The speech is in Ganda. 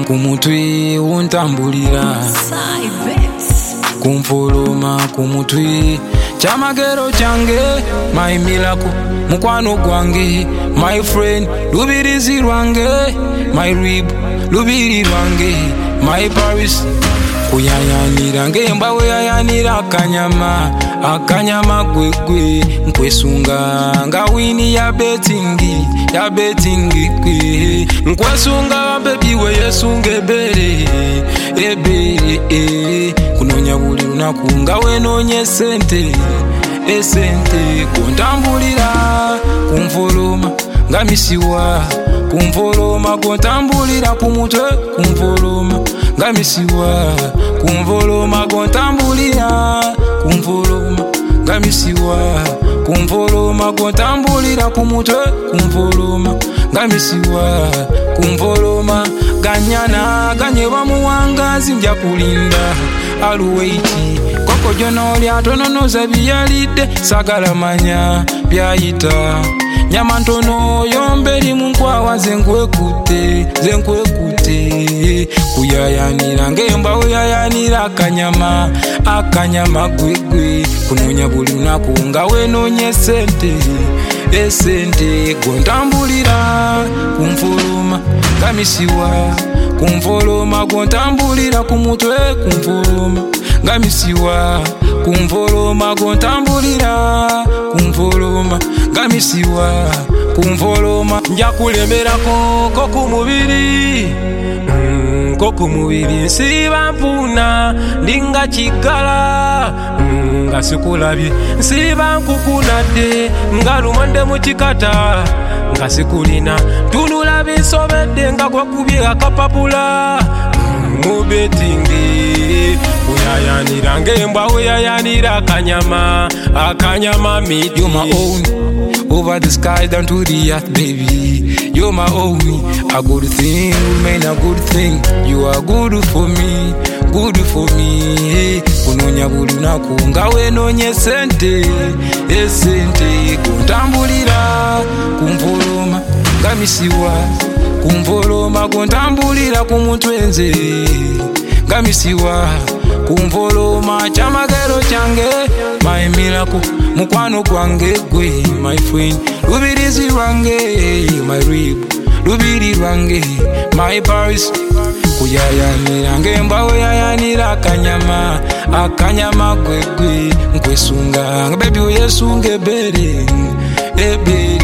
kumutwe untambulira kumfoloma kumutwe chamagero change my miracle mukwano gwange my friend lubirizi lwange my rib lubiri lwange my Paris kuyayanira ngembawe yayanira akanyama gwegwe nkwesunga nga wini ya bettingi kwe nkwesunga baby we yesunge bere kunonya buli lunaku nga wenonye sente kuntambulira kumfoloma nga misiwa kumfoloma kuntambulira kumutwe kumfoloma nga misiwa kumfoloma kuntambulira kumfoloma nga misiwa kumfoloma kuntambulira kumutwe kumfoloma nga misiwa kumfoloma ganyana ganyeba muwangazi nja kulinda aluweiti koko jonoli atononoza biyalidde sagala manya byayita nyama ntono yomberi munkwawa zenkwekute kuyayanira ngembawe yayanira akanyama gwegwe kunonya buli lunaku nga wenonye sente gontambulira kumfoloma ngamisiwa kumfoloma gontambulira kumutwe kumfoloma ngamisiwa kumfoloma gontambulira kumfoloma ngamisiwa kumfoloma njakulemerako kokumubiri nsiba mpuna ndinga kigala nga sikulabye nsiba nkukunadde nga lumonde mu kikata nga sikulina tunula bisobedde nga gwakubye akapapula mu bettingi kuyayanira ngembwawe yayanira akanyama midi. You're my own, over the sky down to the earth, baby. You're my own, a good thing, remain a good thing. You are good for me. Kunonya buli lunaku nga wenonye sente kuntambulira kumfoloma nga misiwa kumfoloma kuntambulira kumutwe nze nga misiwa kumfoloma chamagero change my miracle mukwano gwange gwe my friend lubirizi lwange my rib lubiri lwange my Paris kuyayanira ngembawe yayanira akanyama gwegwe nkwesunga baby we yesunge bere